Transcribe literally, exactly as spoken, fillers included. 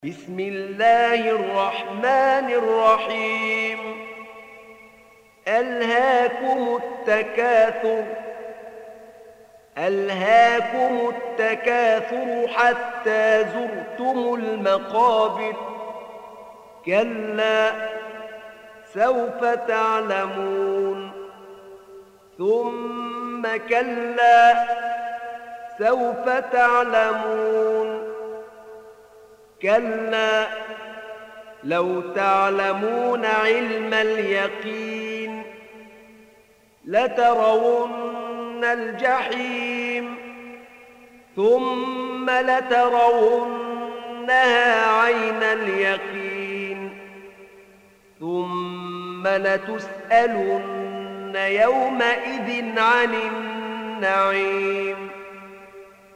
بسم الله الرحمن الرحيم. ألهاكم التكاثر ألهاكم التكاثر حتى زرتم المقابر. كلا سوف تعلمون ثم كلا سوف تعلمون كلا لو تعلمون علم اليقين لترون الجحيم ثم لترونها عين اليقين ثم لتسألن يومئذ عن النعيم.